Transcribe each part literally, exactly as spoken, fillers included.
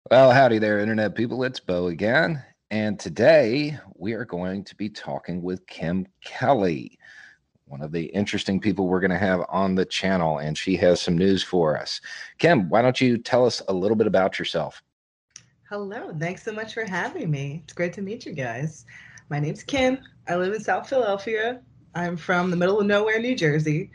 Well, howdy there, Internet people. It's Bo again. And today we are going to be talking with Kim Kelly, one of the interesting people we're going to have on the channel. And she has some news for us. Kim, why don't you tell us a little bit about yourself? Hello, thanks so much for having me. It's great to meet you guys. My name's Kim. I live in South Philadelphia. I'm from the middle of nowhere, New Jersey.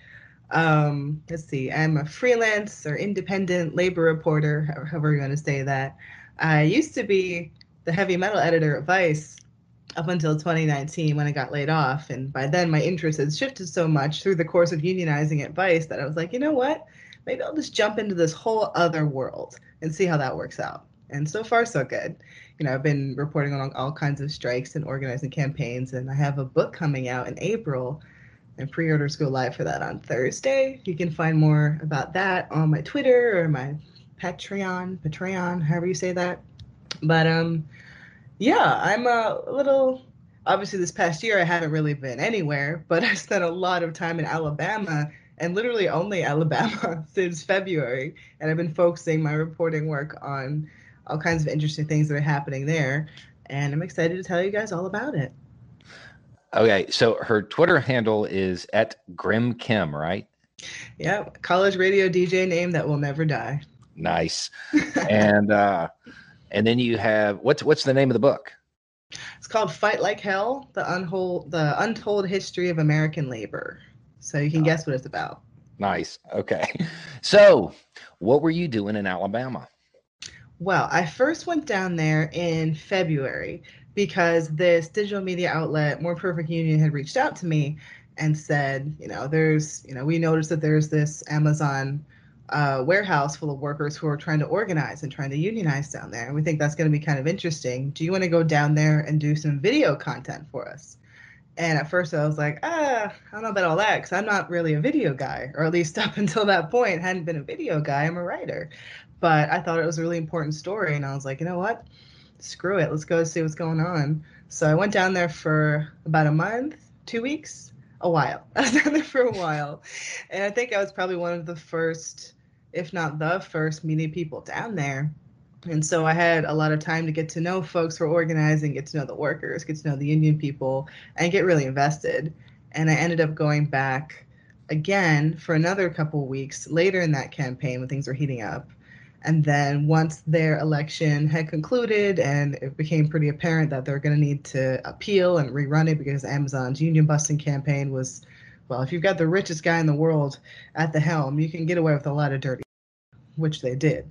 Um, let's see, I'm a freelance or independent labor reporter, ho- however you want to say that. I used to be the heavy metal editor at Vice up until twenty nineteen when I got laid off. And by then, my interest had shifted so much through the course of unionizing at Vice that I was like, you know what? Maybe I'll just jump into this whole other world and see how that works out. And so far, so good. You know, I've been reporting on all kinds of strikes and organizing campaigns, and I have a book coming out in April, and pre-orders go live for that on Thursday. You can find more about that on my Twitter or my Patreon, Patreon, however you say that. But um, yeah, I'm a little. Obviously, this past year I haven't really been anywhere, but I spent a lot of time in Alabama and literally only Alabama since February. And I've been focusing my reporting work on all kinds of interesting things that are happening there. And I'm excited to tell you guys all about it. Okay, so her Twitter handle is at Grim Kim, right? Yeah, college radio D J name that will never die. Nice. And uh, and then you have what's what's the name of the book? It's called Fight Like Hell: The Untold the Untold History of American Labor. So you can guess what it's about. Nice. Okay. So, what were you doing in Alabama? Well, I first went down there in February because this digital media outlet, More Perfect Union, had reached out to me and said, you know, there's, you know, we noticed that there's this Amazon uh, warehouse full of workers who are trying to organize and trying to unionize down there. And we think that's going to be kind of interesting. Do you want to go down there and do some video content for us? And at first I was like, ah, I don't know about all that because I'm not really a video guy, or at least up until that point, hadn't been a video guy. I'm a writer. But I thought it was a really important story. And I was like, you know what? Screw it. Let's go see what's going on. So I went down there for about a month, two weeks, a while. I was down there for a while. And I think I was probably one of the first, if not the first, media people down there. And so I had a lot of time to get to know folks who are organizing, get to know the workers, get to know the union people, and get really invested. And I ended up going back again for another couple of weeks later in that campaign when things were heating up. And then once their election had concluded and it became pretty apparent that they're going to need to appeal and rerun it because Amazon's union busting campaign was, well, if you've got the richest guy in the world at the helm, you can get away with a lot of dirty, which they did.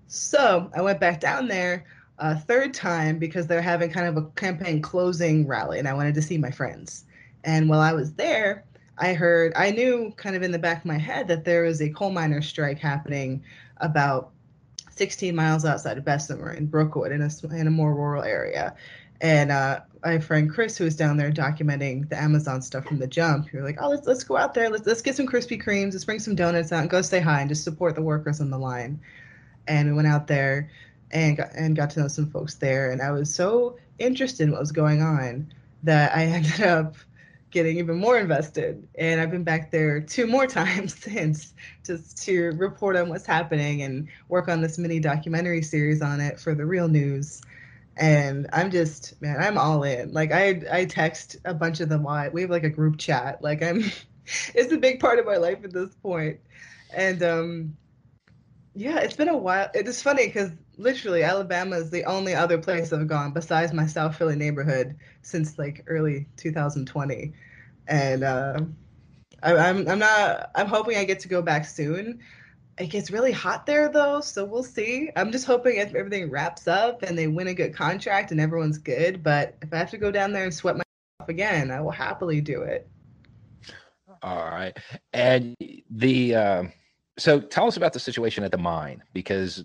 So I went back down there a third time because they're having kind of a campaign closing rally, and I wanted to see my friends. And while I was there, I heard, I knew kind of in the back of my head that there was a coal miner strike happening about sixteen miles outside of Bessemer in Brookwood in a, in a more rural area. And uh, my friend Chris, who was down there documenting the Amazon stuff from the jump, we were like, oh, let's, let's go out there. Let's, let's get some Krispy Kremes. Let's bring some donuts out and go say hi and just support the workers on the line. And we went out there and got, and got to know some folks there. And I was so interested in what was going on that I ended up getting even more invested. And I've been back there two more times since just to report on what's happening and work on this mini documentary series on it for the Real News. And I'm just, man, I'm all in. Like I I text a bunch of them. We have like a group chat. Like I'm it's a big part of my life at this point. And um yeah, it's been a while. It is funny because literally Alabama is the only other place I've gone besides my South Philly neighborhood since like early two thousand twenty. And uh, I, I'm I'm not. I'm hoping I get to go back soon. It gets really hot there though, so we'll see. I'm just hoping if everything wraps up and they win a good contract and everyone's good. But if I have to go down there and sweat myself off again, I will happily do it. All right. And the uh, so tell us about the situation at the mine because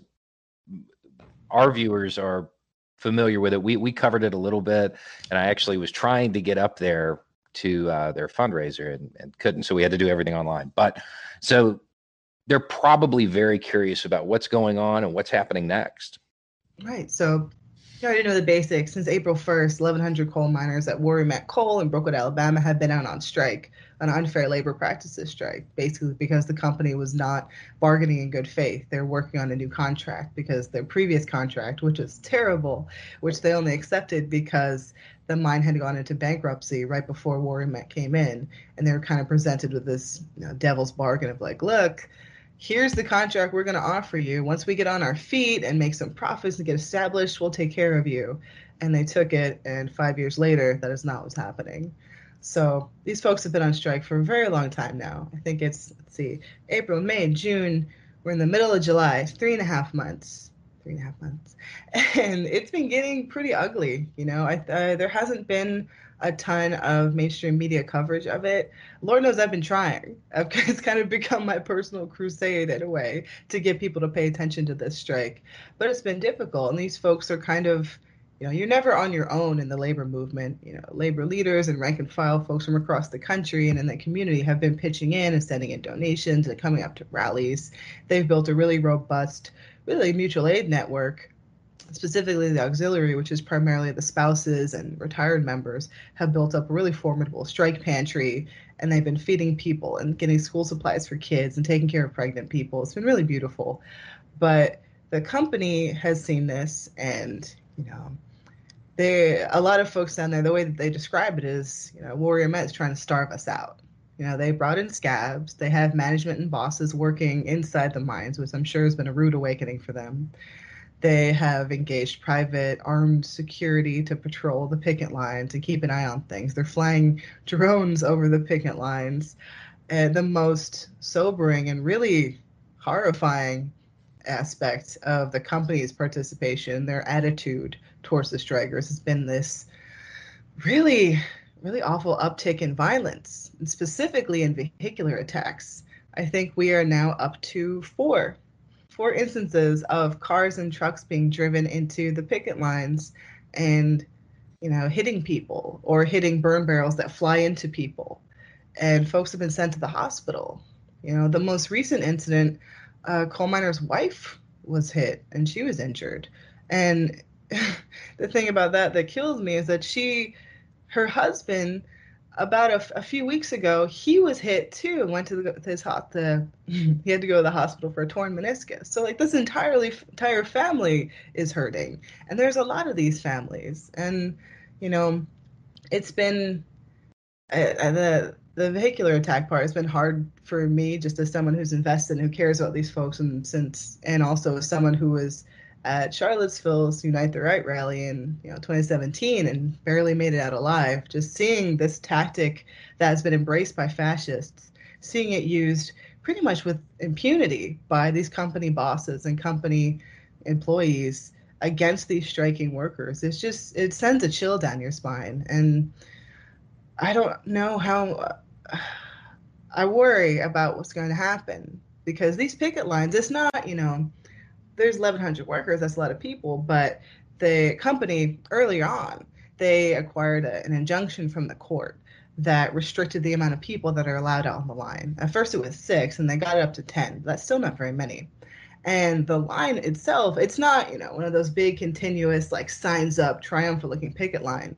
our viewers are familiar with it. We we covered it a little bit, and I actually was trying to get up there to uh, their fundraiser and, and couldn't, so we had to do everything online. But so they're probably very curious about what's going on and what's happening next. Right. So You already know the basics. Since April first, eleven hundred coal miners at Warrior Met Coal in Brookwood, Alabama, have been out on strike, an unfair labor practices strike, basically because the company was not bargaining in good faith. They're working on a new contract because their previous contract, which was terrible, which they only accepted because the mine had gone into bankruptcy right before Warrior Met came in, and they were kind of presented with this, you know, devil's bargain of like, look, here's the contract we're going to offer you. Once we get on our feet and make some profits and get established, we'll take care of you. And they took it, and five years later, that is not what's happening. So these folks have been on strike for a very long time now. I think it's, let's see, April, May, June. We're in the middle of July, three and a half months. Three and a half months. And it's been getting pretty ugly. You know, I, uh, there hasn't been a ton of mainstream media coverage of it. Lord knows I've been trying. I've, it's kind of become my personal crusade in a way to get people to pay attention to this strike. But it's been difficult. And these folks are kind of, you know, you're never on your own in the labor movement. You know, labor leaders and rank and file folks from across the country and in the community have been pitching in and sending in donations and coming up to rallies. They've built a really robust, really mutual aid network. Specifically the auxiliary, which is primarily the spouses and retired members, have built up a really formidable strike pantry, and they've been feeding people and getting school supplies for kids and taking care of pregnant people. It's been really beautiful. But the company has seen this, and, you know, they, a lot of folks down there, the way that they describe it is, you know, Warrior Met is trying to starve us out. You know, they brought in scabs. They have management and bosses working inside the mines, which I'm sure has been a rude awakening for them. They have engaged private armed security to patrol the picket lines and keep an eye on things. They're flying drones over the picket lines. And the most sobering and really horrifying aspect of the company's participation, their attitude towards the strikers, has been this really, really awful uptick in violence, and specifically in vehicular attacks. I think we are now up to four. Four instances of cars and trucks being driven into the picket lines and, you know, hitting people or hitting burn barrels that fly into people. And folks have been sent to the hospital. You know, the most recent incident, a coal miner's wife was hit and she was injured. And the thing about that that kills me is that she, her husband, about a, a few weeks ago, he was hit too and went to the, his hot. The, he had to go to the hospital for a torn meniscus. So like this entirely entire family is hurting, and there's a lot of these families. And you know, it's been uh, the the vehicular attack part has been hard for me, just as someone who's invested and who cares about these folks, and since and also as someone who was at Charlottesville's Unite the Right rally in, you know, twenty seventeen and barely made it out alive. Just seeing this tactic that has been embraced by fascists, seeing it used pretty much with impunity by these company bosses and company employees against these striking workers, it's just, it sends a chill down your spine. And I don't know how, I worry about what's going to happen, because these picket lines, it's not, you know, there's eleven hundred workers, that's a lot of people, but the company early on, they acquired a, an injunction from the court that restricted the amount of people that are allowed out on the line. At first it was six, and they got it up to ten. That's still not very many. And the line itself, it's not, you know, one of those big continuous like signs up triumphant looking picket line.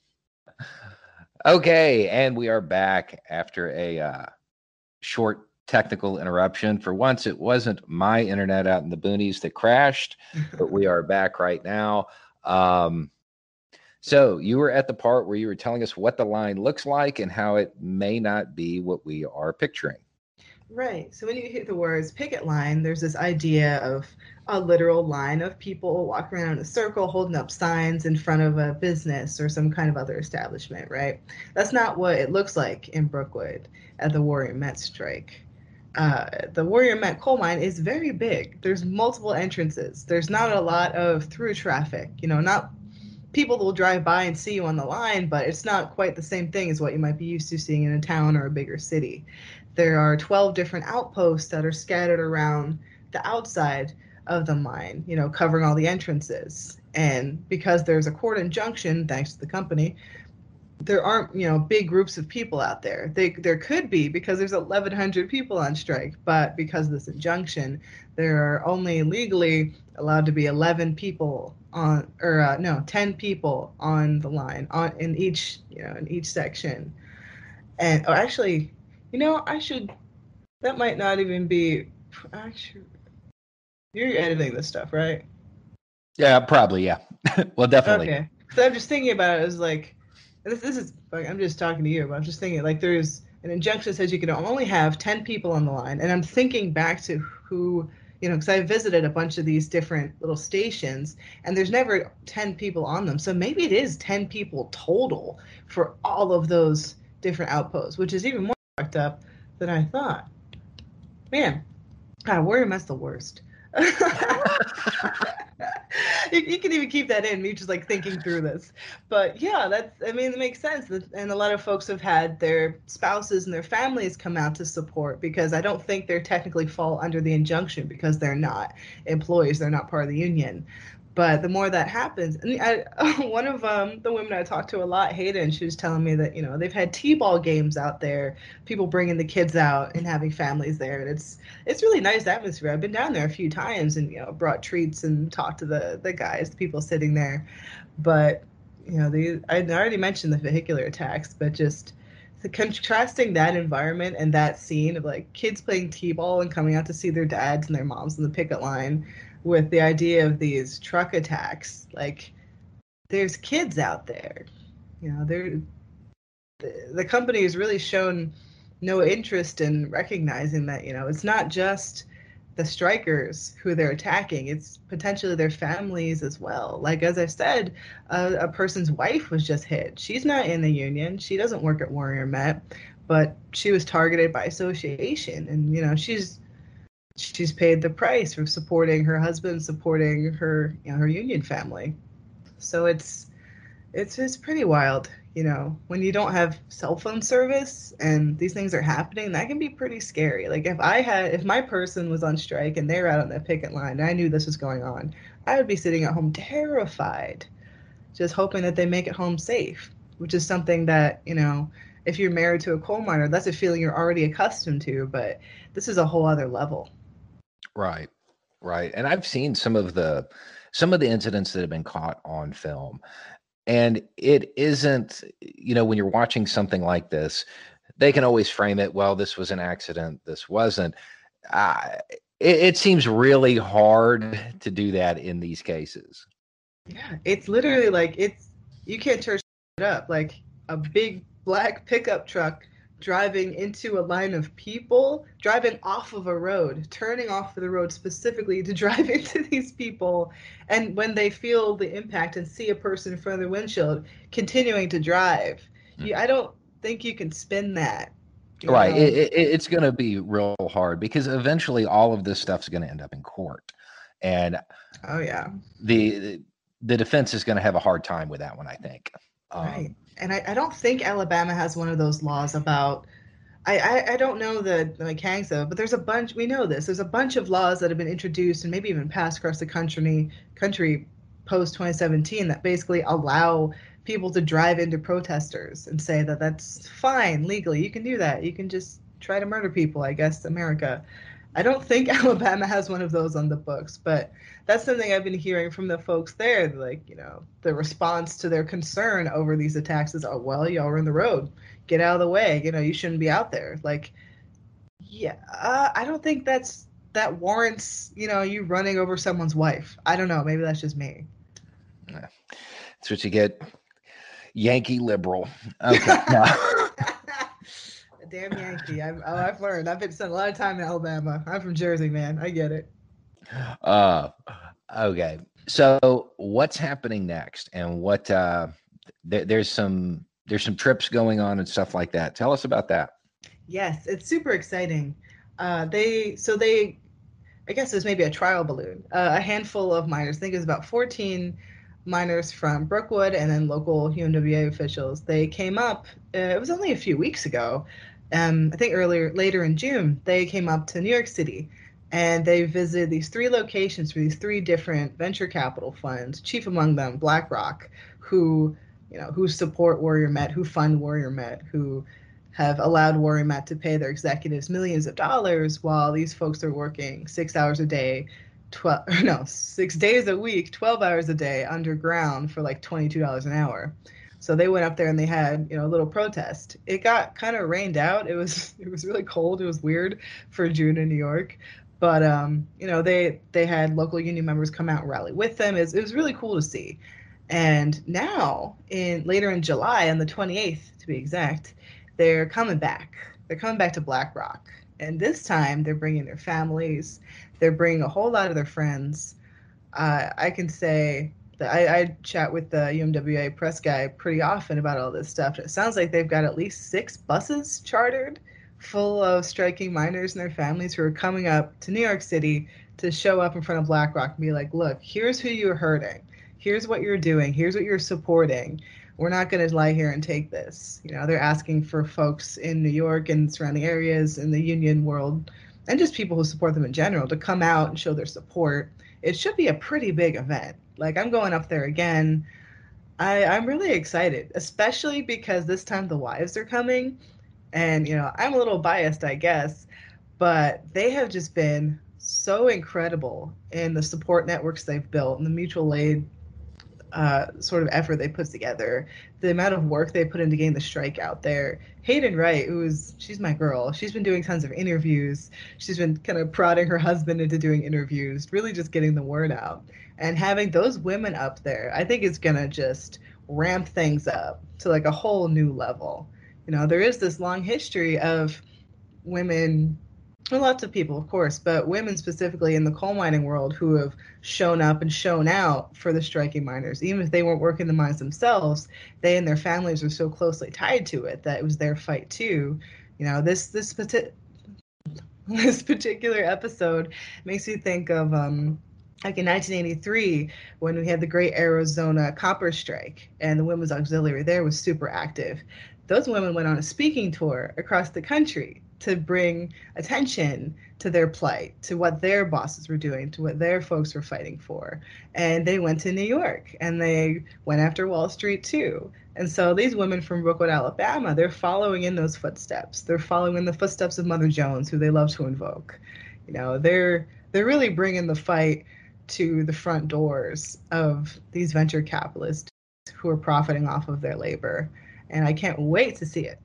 Okay, and we are back after a uh, short technical interruption. For once, it wasn't my internet out in the boonies that crashed, but we are back right now. Um, so you were at the part where you were telling us what the line looks like and how it may not be what we are picturing. Right. So when you hear the words picket line, there's this idea of a literal line of people walking around in a circle, holding up signs in front of a business or some kind of other establishment, right? That's not what it looks like in Brookwood at the Warrior Met strike. Uh, the Warrior Met coal mine is very big. There's multiple entrances. There's not a lot of through traffic. You know, not people will drive by and see you on the line, but it's not quite the same thing as what you might be used to seeing in a town or a bigger city. There are twelve different outposts that are scattered around the outside of the mine, you know, covering all the entrances. And because there's a court injunction, thanks to the company, there aren't, you know, big groups of people out there. They, there could be because there's eleven hundred people on strike, but because of this injunction, there are only legally allowed to be eleven people on, or uh, no, ten people on the line on in each, you know, in each section. And oh, actually, you know, I should. That might not even be. Actually, you're editing this stuff, right? Yeah, probably. Yeah. Well, definitely. Okay. So I'm just thinking about it as like, this, this is, like, I'm just talking to you, but I'm just thinking like there's an injunction that says you can only have ten people on the line. And I'm thinking back to who, you know, because I visited a bunch of these different little stations and there's never ten people on them. So maybe it is ten people total for all of those different outposts, which is even more fucked up than I thought. Man, God, where am I the worst? you, you can even keep that in, me just like thinking through this. But yeah, that's, I mean, it makes sense. And a lot of folks have had their spouses and their families come out to support because I don't think they're technically fall under the injunction because they're not employees, they're not part of the union. But the more that happens, and I, one of um, the women I talked to a lot, Hayden, she was telling me that, you know, they've had t-ball games out there, people bringing the kids out and having families there, and it's it's really nice atmosphere. I've been down there a few times and, you know, brought treats and talked to the the guys, the people sitting there. But, you know, the I already mentioned the vehicular attacks, but just the contrasting that environment and that scene of like kids playing t-ball and coming out to see their dads and their moms in the picket line with the idea of these truck attacks, like there's kids out there, you know, they're, the, the company has really shown no interest in recognizing that, you know, it's not just the strikers who they're attacking, it's potentially their families as well. Like, as I said, a, a person's wife was just hit. She's not in the union. She doesn't work at Warrior Met, but she was targeted by association. And, you know, she's, she's paid the price for supporting her husband, supporting her, you know, her union family. So it's it's it's pretty wild, you know, when you don't have cell phone service and these things are happening, that can be pretty scary. Like if I had if my person was on strike and they're out on that picket line and I knew this was going on, I would be sitting at home terrified, just hoping that they make it home safe, which is something that, you know, if you're married to a coal miner, that's a feeling you're already accustomed to, but this is a whole other level. Right, right. And I've seen some of the some of the incidents that have been caught on film. And it isn't, you know, when you're watching something like this, they can always frame it, well, this was an accident, this wasn't. Uh, it, it seems really hard to do that in these cases. Yeah, it's literally like it's you can't turn it up. Like a big black pickup truck driving into a line of people, driving off of a road, turning off of the road specifically to drive into these people. And when they feel the impact and see a person in front of the windshield, continuing to drive. Mm. You, I don't think you can spin that. Right. It, it, it's going to be real hard because eventually all of this stuff's going to end up in court. And oh, yeah. The, the defense is going to have a hard time with that one, I think. Um, right. And I, I don't think Alabama has one of those laws about, I, I, I don't know the, the mechanics of it, but there's a bunch, we know this, there's a bunch of laws that have been introduced and maybe even passed across the country, country post twenty seventeen that basically allow people to drive into protesters and say that that's fine legally. You can do that. You can just try to murder people, I guess, America. I don't think Alabama has one of those on the books, but that's something I've been hearing from the folks there. Like, you know, the response to their concern over these attacks is, oh, well, y'all are in the road. Get out of the way. You know, you shouldn't be out there. Like, yeah, uh, I don't think that's that warrants, you know, you running over someone's wife. I don't know. Maybe that's just me. Yeah. That's what you get. Yankee liberal. Okay. No. Damn Yankee. I've, I've learned. I've been spent a lot of time in Alabama. I'm from Jersey, man. I get it. Uh, okay. So what's happening next? And what, uh, th- there's some, there's some trips going on and stuff like that. Tell us about that. Yes, it's super exciting. Uh, they, so they, I guess it was maybe a trial balloon. Uh, a handful of miners, I think it was about fourteen miners from Brookwood and then local U N W A officials. They came up, uh, it was only a few weeks ago. Um, I think earlier, later in June, they came up to New York City and they visited these three locations for these three different venture capital funds, chief among them BlackRock, who, you know, who support Warrior Met, who fund Warrior Met, who have allowed Warrior Met to pay their executives millions of dollars while these folks are working six hours a day, twelve no six days a week, twelve hours a day underground for like twenty-two dollars an hour. So they went up there and they had, you know, a little protest. It got kind of rained out. It was it was really cold. It was weird for June in New York. But um, you know, they they had local union members come out and rally with them. It was, it was really cool to see. And now, in later in July, on the twenty-eighth to be exact, they're coming back. They're coming back to Black Rock. And this time, they're bringing their families. They're bringing a whole lot of their friends. Uh, I can say that I, I chat with the U M W A press guy pretty often about all this stuff. It sounds like they've got at least six buses chartered full of striking miners and their families who are coming up to New York City to show up in front of Black Rock and be like, look, here's who you're hurting. Here's what you're doing. Here's what you're supporting. We're not going to lie here and take this. You know, they're asking for folks in New York and surrounding areas in the union world and just people who support them in general to come out and show their support. It should be a pretty big event. Like, I'm going up there again. I, I'm really excited, especially because this time the wives are coming. And, you know, I'm a little biased, I guess, but they have just been so incredible in the support networks they've built and the mutual aid uh, sort of effort they put together, the amount of work they put into getting the strike out there. Hayden Wright, who is, she's my girl. She's been doing tons of interviews. She's been kind of prodding her husband into doing interviews, really just getting the word out. And having those women up there, I think is going to just ramp things up to like a whole new level. You know, there is this long history of women, well, lots of people, of course, but women specifically in the coal mining world who have shown up and shown out for the striking miners. Even if they weren't working the mines themselves, they and their families were so closely tied to it that it was their fight too. You know, this this, this particular episode makes me think of um, like in nineteen eighty-three when we had the Great Arizona Copper Strike and the Women's Auxiliary there was super active. Those women went on a speaking tour across the country to bring attention to their plight, to what their bosses were doing, to what their folks were fighting for. And they went to New York and they went after Wall Street too. And so these women from Brookwood, Alabama, they're following in those footsteps. They're following in the footsteps of Mother Jones, who they love to invoke. You know, they're they're really bringing the fight to the front doors of these venture capitalists who are profiting off of their labor. And I can't wait to see it.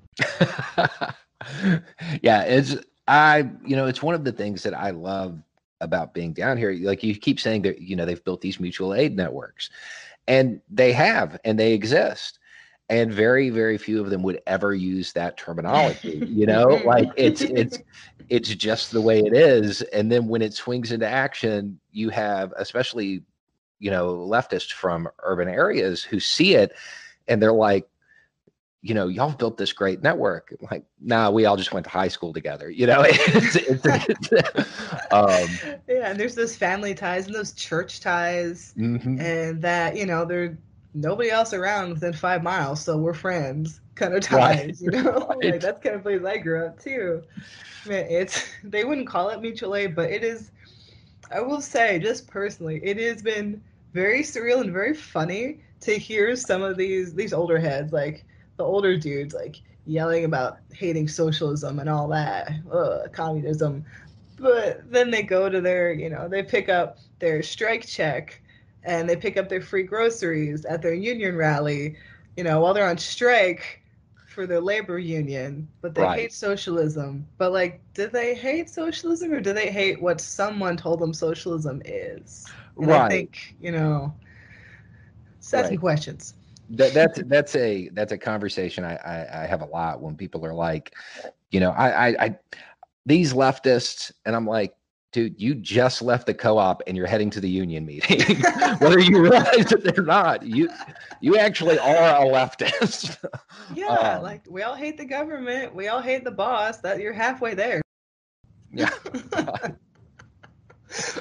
Yeah, it's I you know it's one of the things that I love about being down here. Like you keep saying that, you know, they've built these mutual aid networks, and they have, and they exist, and very very few of them would ever use that terminology. You know, like it's it's it's just the way it is. And then when it swings into action, you have especially, you know, leftists from urban areas who see it and they're like, you know, y'all built this great network. Like, nah, we all just went to high school together. You know, it's, it's, it's, um, yeah, and there's those family ties and those church ties, mm-hmm. and that, you know, there nobody else around within five miles, so we're friends kind of ties. Right. You know, right. Like that's kind of place I grew up too. Man, it's they wouldn't call it mutual aid, but it is. I will say, just personally, it has been very surreal and very funny to hear some of these these older heads like. The older dudes like yelling about hating socialism and all that, ugh, communism. But then they go to their, you know, they pick up their strike check and they pick up their free groceries at their union rally, you know, while they're on strike for their labor union. But they right. hate socialism. But like, do they hate socialism or do they hate what someone told them socialism is? And right. I think, you know, set right. some questions. That, that's that's a that's a conversation I, I I have a lot when people are like, you know, I, I I these leftists, and I'm like, dude, you just left the co-op and you're heading to the union meeting, whether you realize that they're not. You you actually are a leftist. Yeah, um, like we all hate the government, we all hate the boss. That you're halfway there. Yeah.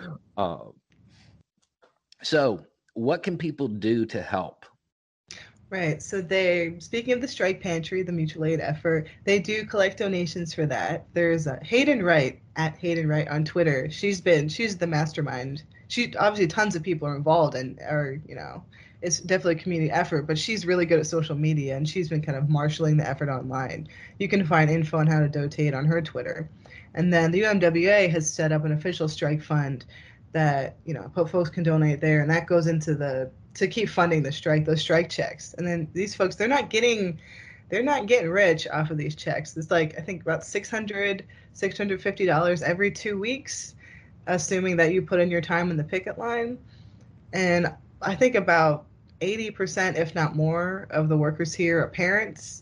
um. So, what can people do to help? Right. So they, speaking of the Strike Pantry, the mutual aid effort, they do collect donations for that. There's uh, Hayden Wright at Hayden Wright on Twitter. She's been, she's the mastermind. She obviously tons of people are involved and are, you know, it's definitely a community effort, but she's really good at social media and she's been kind of marshaling the effort online. You can find info on how to donate on her Twitter. And then the U M W A has set up an official strike fund that, you know, folks can donate there, and that goes into the to keep funding the strike, those strike checks. And then these folks, they're not getting they're not getting rich off of these checks. It's like I think about six hundred, six hundred fifty dollars every two weeks, assuming that you put in your time in the picket line. And I think about eighty percent, if not more, of the workers here are parents.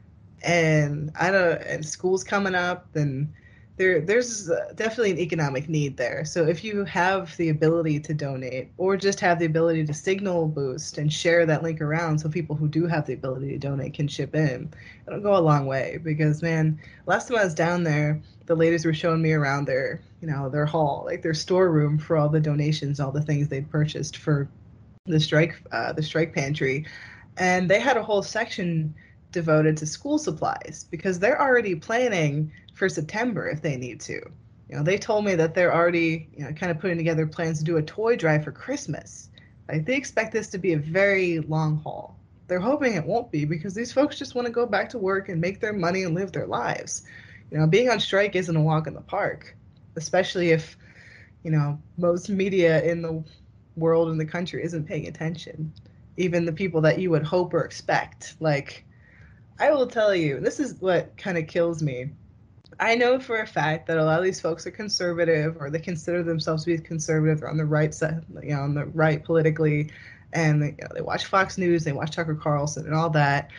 And I don't and school's coming up, and there there's definitely an economic need there. So if you have the ability to donate or just have the ability to signal boost and share that link around so people who do have the ability to donate can chip in, it'll go a long way. Because man, last time I was down there, the ladies were showing me around their, you know, their hall, like their storeroom for all the donations, all the things they'd purchased for the strike uh, the strike pantry, and they had a whole section devoted to school supplies because they're already planning for September if they need to. You know, they told me that they're already, you know, kind of putting together plans to do a toy drive for Christmas. Like they expect this to be a very long haul. They're hoping it won't be because these folks just want to go back to work and make their money and live their lives. You know, being on strike isn't a walk in the park, especially if, you know, most media in the world and the country isn't paying attention. Even the people that you would hope or expect. Like, I will tell you, this is what kind of kills me. I know for a fact that a lot of these folks are conservative, or they consider themselves to be conservative. They're on the right side, you know, on the right politically, and they, you know, they watch Fox News, they watch Tucker Carlson, and all that.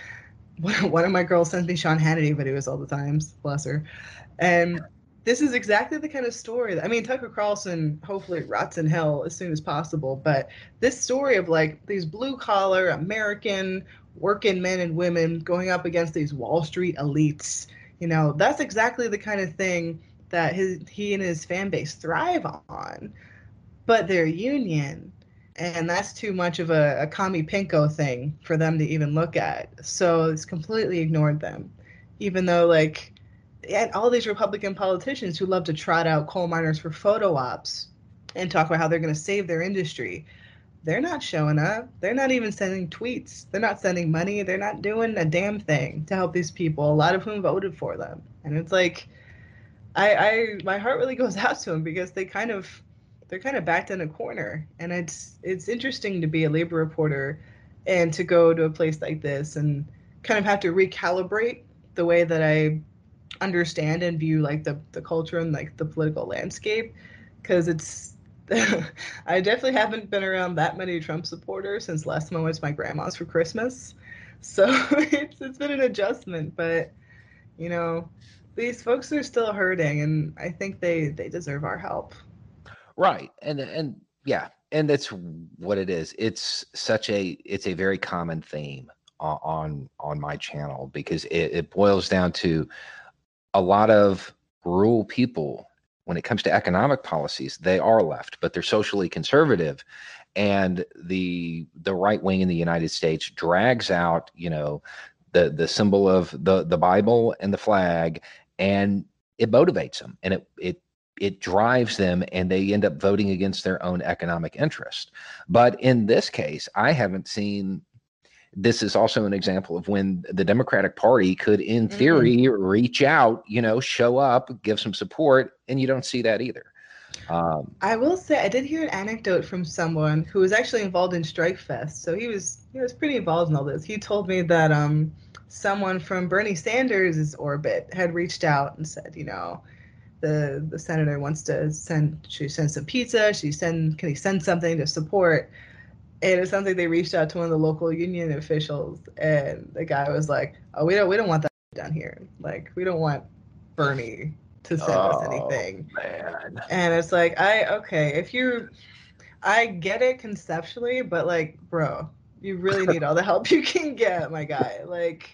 One of my girls sends me Sean Hannity videos all the times, bless her. And this is exactly the kind of story that, I mean, Tucker Carlson hopefully rots in hell as soon as possible, but this story of like these blue collar American working men and women going up against these Wall Street elites, you know, that's exactly the kind of thing that his he and his fan base thrive on. But they're union, and that's too much of a, a commie pinko thing for them to even look at. So it's completely ignored them, even though like and all these Republican politicians who love to trot out coal miners for photo ops and talk about how they're going to save their industry, they're not showing up. They're not even sending tweets. They're not sending money. They're not doing a damn thing to help these people, a lot of whom voted for them. And it's like, I, I my heart really goes out to them because they kind of, they're kind of backed in a corner. And it's, it's interesting to be a labor reporter and to go to a place like this and kind of have to recalibrate the way that I understand and view like the, the culture and like the political landscape, because it's I definitely haven't been around that many Trump supporters since last time I went to my grandma's for Christmas. So it's it's been an adjustment, but you know, these folks are still hurting, and I think they they deserve our help. Right. And and yeah, and that's what it is. It's such a it's a very common theme on on, on my channel because it, it boils down to a lot of rural people. When it comes to economic policies, they are left, but they're socially conservative, and the the right wing in the United States drags out, you know, the the symbol of the the Bible and the flag, and it motivates them, and it it it drives them, and they end up voting against their own economic interest. But in this case, I haven't seen. This is also an example of when the Democratic Party could, in theory, mm-hmm. reach out, you know, show up, give some support, and you don't see that either. Um, I will say I did hear an anecdote from someone who was actually involved in Strike Fest, so he was he was pretty involved in all this. He told me that um, someone from Bernie Sanders' orbit had reached out and said, you know, the the senator wants to send she send some pizza. She send can he send something to support? And it sounds like they reached out to one of the local union officials, and the guy was like, "Oh, we don't, we don't want that down here. Like, we don't want Bernie to send oh, us anything." Man. And it's like, I okay, if you, I get it conceptually, but like, bro, you really need all the help you can get, my guy. Like,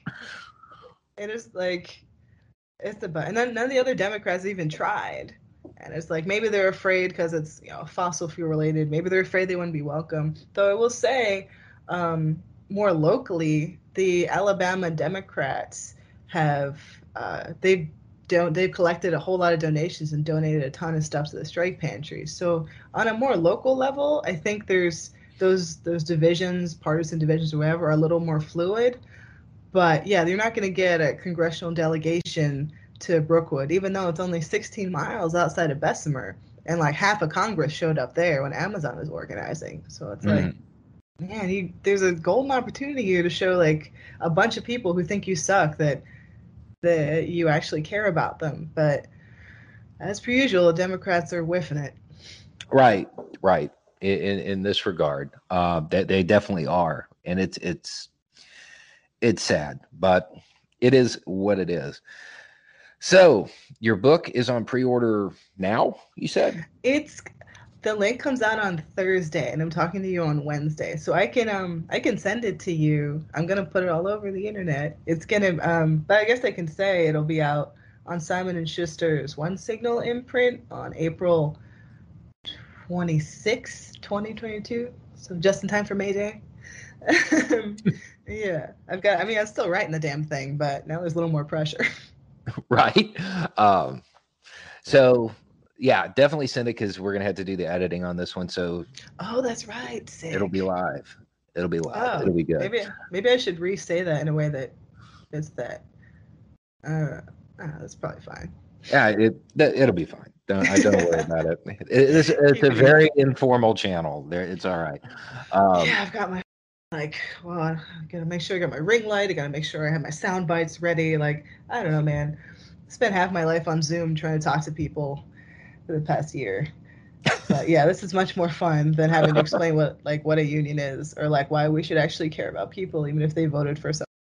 it is like, it's the but, and then none of the other Democrats even tried. And it's like maybe they're afraid because it's, you know, fossil fuel related. Maybe they're afraid they wouldn't be welcome. Though I will say, um, more locally, the Alabama Democrats have uh, they've don't they've collected a whole lot of donations and donated a ton of stuff to the strike pantries. So on a more local level, I think there's those those divisions, partisan divisions, or whatever, are a little more fluid. But yeah, you're not going to get a congressional delegation to Brookwood, even though it's only sixteen miles outside of Bessemer, and like half of Congress showed up there when Amazon was organizing. So it's like, mm-hmm. man, you, there's a golden opportunity here to show like a bunch of people who think you suck that that you actually care about them. But as per usual, the Democrats are whiffing it. Right, right. In in, in this regard, uh, they they definitely are, and it's it's it's sad, but it is what it is. So your book is on pre-order now, you said? It's the link comes out on Thursday and I'm talking to you on Wednesday. So I can um I can send it to you. I'm gonna put it all over the internet. It's gonna um but I guess I can say it'll be out on Simon and Schuster's One Signal imprint on April twenty-sixth, twenty twenty-two. So just in time for May Day. Yeah. I've got I mean I'm still writing the damn thing, but now there's a little more pressure. Right. Um, so yeah, definitely send it because we're gonna have to do the editing on this one. So oh, that's right. Sick. It'll be live. It'll be live. Oh, it'll be good. Maybe maybe I should re-say that in a way that is that. Uh, oh, that's probably fine. Yeah, it it'll be fine. Don't I don't worry about it. it it's it's a very informal channel. There, it's all right. Um, yeah, I've got my. Like, well, I gotta make sure I got my ring light. I gotta make sure I have my sound bites ready. Like, I don't know, man. I spent half my life on Zoom trying to talk to people for the past year. But yeah, this is much more fun than having to explain what like what a union is or like why we should actually care about people even if they voted for something.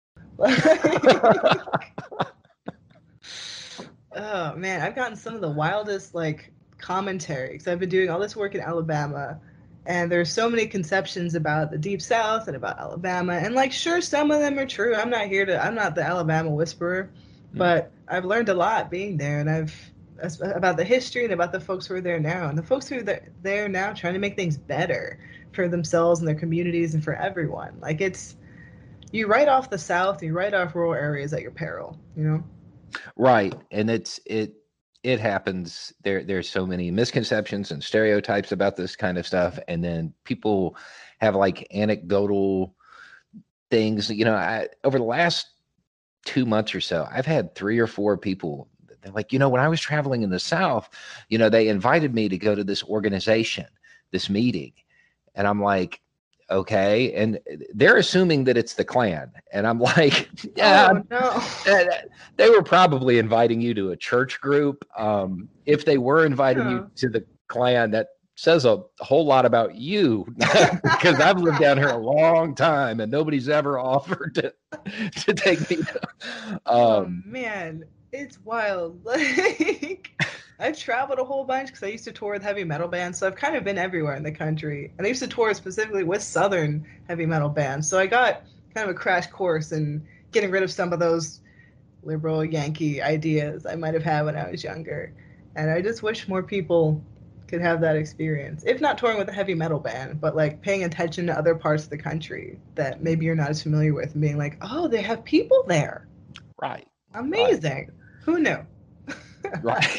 Oh man, I've gotten some of the wildest like commentary because I've been doing all this work in Alabama. And there's so many conceptions about the Deep South and about Alabama. And, like, sure, some of them are true. I'm not here to, I'm not the Alabama whisperer. But I've learned a lot being there. And I've, about the history and about the folks who are there now. And the folks who are there now trying to make things better for themselves and their communities and for everyone. Like, it's, you write off the South, you write off rural areas at your peril, you know? Right. And it's, it, It happens. There, there's so many misconceptions and stereotypes about this kind of stuff, and then people have like anecdotal things. You know, I, over the last two months or so, I've had three or four people. They're like, you know, when I was traveling in the South, you know, they invited me to go to this organization, this meeting, and I'm like, okay, and they're assuming that it's the Klan, and I'm like, yeah, oh, no. They were probably inviting you to a church group. Um, if they were inviting yeah. you to the Klan, that says a whole lot about you, because I've lived down here a long time, and nobody's ever offered to to take me. To, um, oh man, it's wild. Like. I've traveled a whole bunch because I used to tour with heavy metal bands, so I've kind of been everywhere in the country. And I used to tour specifically with Southern heavy metal bands, so I got kind of a crash course in getting rid of some of those liberal Yankee ideas I might have had when I was younger. And I just wish more people could have that experience. If not touring with a heavy metal band, but like paying attention to other parts of the country that maybe you're not as familiar with and being like, oh, they have people there. Right. Amazing. Right. Who knew? Right.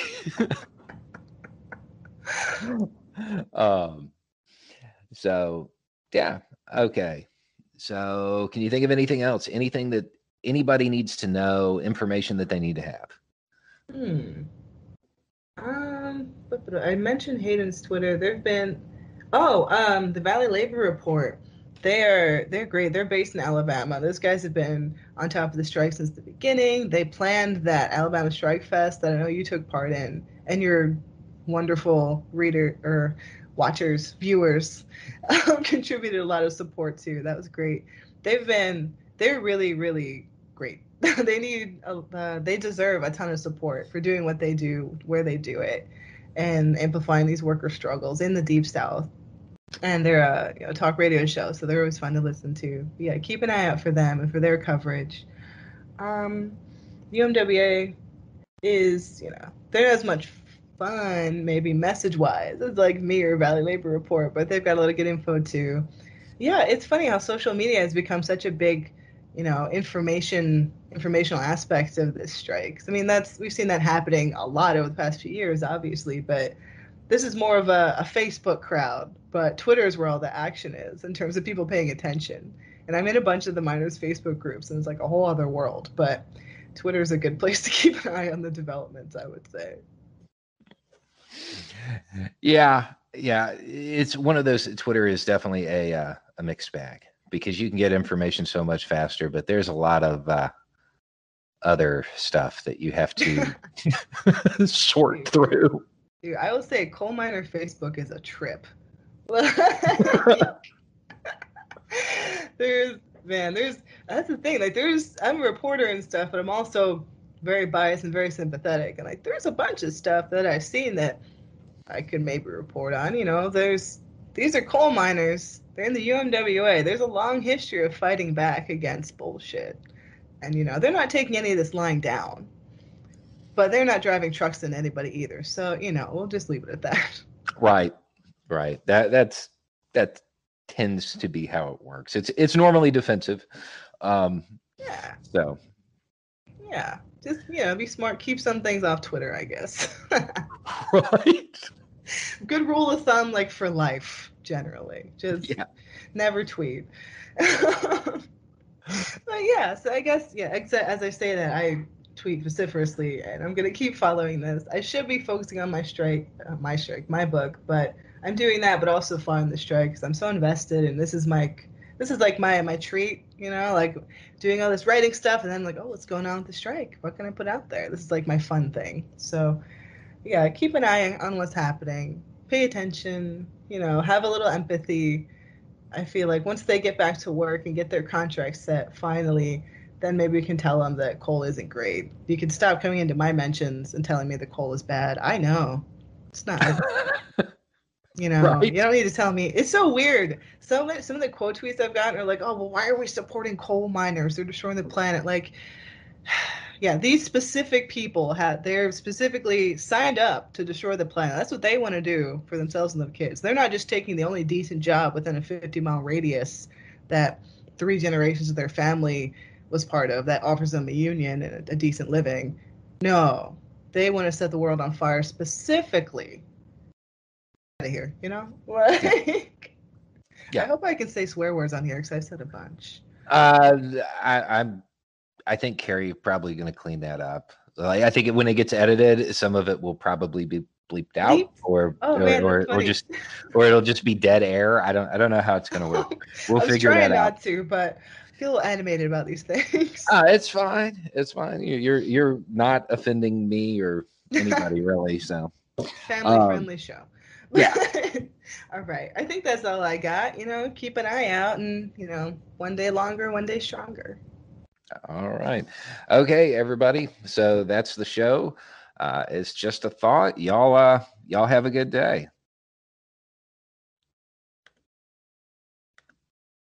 um so yeah, okay. So can you think of anything else? Anything that anybody needs to know, information that they need to have? Hmm. Um I mentioned Hayden's Twitter. There've been oh, um the Valley Labor Report. They're they're great. They're based in Alabama. Those guys have been on top of the strike since the beginning. They planned that Alabama Strike Fest that I know you took part in, and your wonderful reader or watchers, viewers, um, contributed a lot of support too. That was great. They've been they're really really great. They need uh, they deserve a ton of support for doing what they do, where they do it, and amplifying these worker struggles in the Deep South. And they're a you know, talk radio show, so they're always fun to listen to. But yeah, keep an eye out for them and for their coverage. Um, U M W A is, you know, they're not as much fun, maybe message-wise, as like me or Valley Labor Report, but they've got a lot of good info too. Yeah, it's funny how social media has become such a big, you know, information informational aspect of this strikes. I mean, that's we've seen that happening a lot over the past few years, obviously, but this is more of a, a Facebook crowd. But Twitter is where all the action is in terms of people paying attention. And I'm in a bunch of the miners' Facebook groups, and it's like a whole other world. But Twitter is a good place to keep an eye on the developments, I would say. Yeah, yeah, it's one of those. Twitter is definitely a uh, a mixed bag because you can get information so much faster, but there's a lot of uh, other stuff that you have to sort through. Dude, I will say coal miner Facebook is a trip. there's man, there's that's the thing. Like there's I'm a reporter and stuff, but I'm also very biased and very sympathetic. And like there's a bunch of stuff that I've seen that I could maybe report on. You know, there's these are coal miners. They're in the U M W A. There's a long history of fighting back against bullshit. And you know, they're not taking any of this lying down. But they're not driving trucks into anybody either. So, you know, we'll just leave it at that. Right. Right. That that's that tends to be how it works. It's it's normally defensive. Um Yeah. so Yeah. Just, you know, be smart. Keep some things off Twitter, I guess. right. Good rule of thumb, like for life, generally. Just Yeah. never tweet. But yeah, so I guess, yeah, as I say that, I tweet vociferously, and I'm going to keep following this. I should be focusing on my strike, uh, my strike, my book, but I'm doing that, but also following the strike because I'm so invested, and this is my, this is like my my treat, you know, like doing all this writing stuff, and then like, oh, what's going on with the strike? What can I put out there? This is like my fun thing. So yeah, keep an eye on what's happening. Pay attention, you know, have a little empathy. I feel like once they get back to work and get their contract set finally, then maybe we can tell them that coal isn't great. You can stop coming into my mentions and telling me the coal is bad. I know. It's not. You know, Right. you don't need to tell me. It's so weird. Some of, some of the quote tweets I've gotten are like, oh, well, why are we supporting coal miners? They're destroying the planet. Like, yeah, these specific people had they're specifically signed up to destroy the planet. That's what they want to do for themselves and their kids. They're not just taking the only decent job within a fifty mile radius that three generations of their family was part of that offers them a union and a, a decent living. No, they want to set the world on fire specifically. Out of here, you know? Like, Yeah. I hope I can say swear words on here because I said a bunch. Uh, I, I'm. I think Carrie probably going to clean that up. Like, I think it, when it gets edited, some of it will probably be bleeped out, Bleep? or Oh, or, man, or, or just or it'll just be dead air. I don't I don't know how it's going to work. We'll I was figure trying that out. not to, but I feel animated about these things. Uh, it's fine. It's fine. You- You're you're not offending me or anybody really. So Family um, friendly show. yeah. All right. I think that's all I got. You know, keep an eye out and, you know, one day longer, one day stronger. All right. Okay, everybody. So that's the show. Uh, it's just a thought. Y'all uh y'all have a good day.